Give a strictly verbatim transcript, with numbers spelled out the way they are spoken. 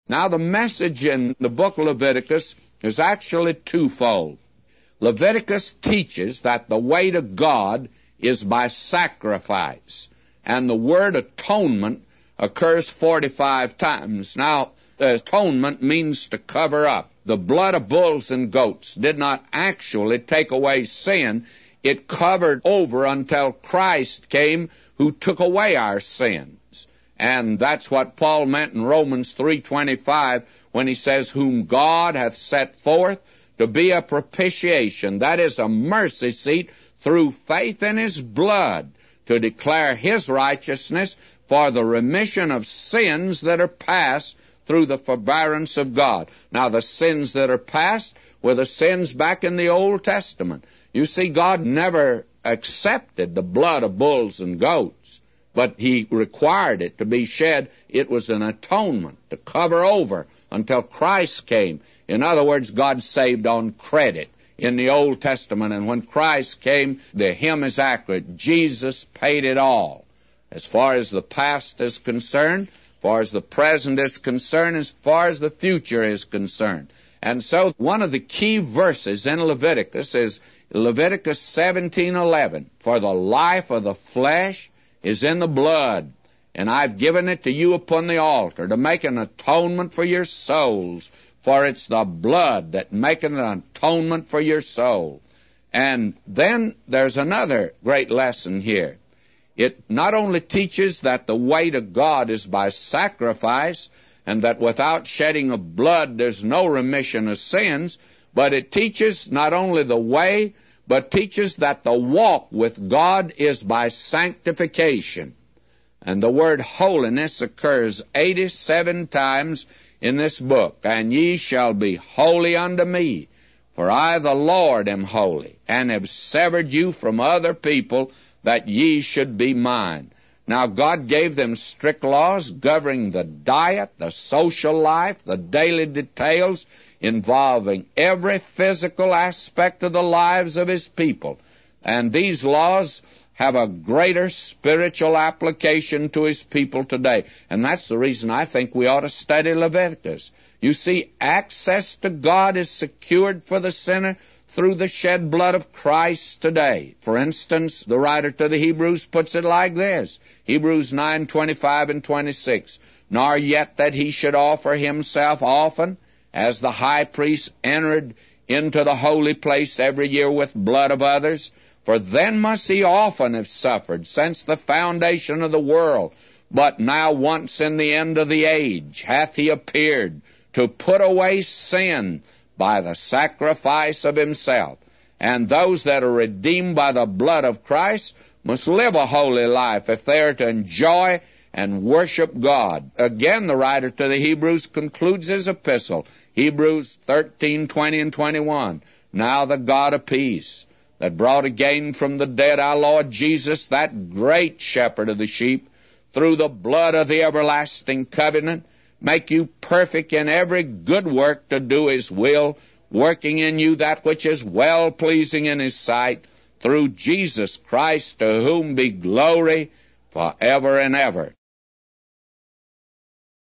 Now, the message in the book of Leviticus is actually twofold. Leviticus teaches that the way to God is by sacrifice, and the word atonement occurs forty-five times. Now, atonement means to cover up. The blood of bulls and goats did not actually take away sin. It covered over until Christ came, who took away our sins. And that's what Paul meant in Romans three twenty-five when he says, whom God hath set forth to be a propitiation, that is a mercy seat, through faith in his blood, to declare his righteousness for the remission of sins that are past through the forbearance of God. Now, the sins that are past were the sins back in the Old Testament. You see, God never accepted the blood of bulls and goats, but he required it to be shed. It was an atonement to cover over until Christ came. In other words, God saved on credit in the Old Testament, and when Christ came, the hymn is accurate. Jesus paid it all. As far as the past is concerned, as far as the present is concerned, as far as the future is concerned. And so one of the key verses in Leviticus is Leviticus seventeen eleven. For the life of the flesh is in the blood, and I've given it to you upon the altar to make an atonement for your souls. For it's the blood that maketh an atonement for your soul. And then there's another great lesson here. It not only teaches that the way to God is by sacrifice, and that without shedding of blood there's no remission of sins, but it teaches not only the way, but teaches that the walk with God is by sanctification. And the word holiness occurs eighty-seven times in this book. And ye shall be holy unto me, for I the Lord am holy, and have severed you from other people, that ye should be mine. Now, God gave them strict laws governing the diet, the social life, the daily details involving every physical aspect of the lives of his people. And these laws have a greater spiritual application to his people today. And that's the reason I think we ought to study Leviticus. You see, access to God is secured for the sinner through the shed blood of Christ today. For instance, the writer to the Hebrews puts it like this, Hebrews nine twenty-five and twenty-six, nor yet that he should offer himself often, as the high priest entered into the holy place every year with blood of others, for then must he often have suffered since the foundation of the world. But now once in the end of the age hath he appeared to put away sin by the sacrifice of himself. And those that are redeemed by the blood of Christ must live a holy life if they are to enjoy and worship God. Again, the writer to the Hebrews concludes his epistle, Hebrews thirteen twenty and twenty-one. Now the God of peace, that brought again from the dead our Lord Jesus, that great shepherd of the sheep, through the blood of the everlasting covenant, make you perfect in every good work to do his will, working in you that which is well-pleasing in his sight, through Jesus Christ, to whom be glory forever and ever.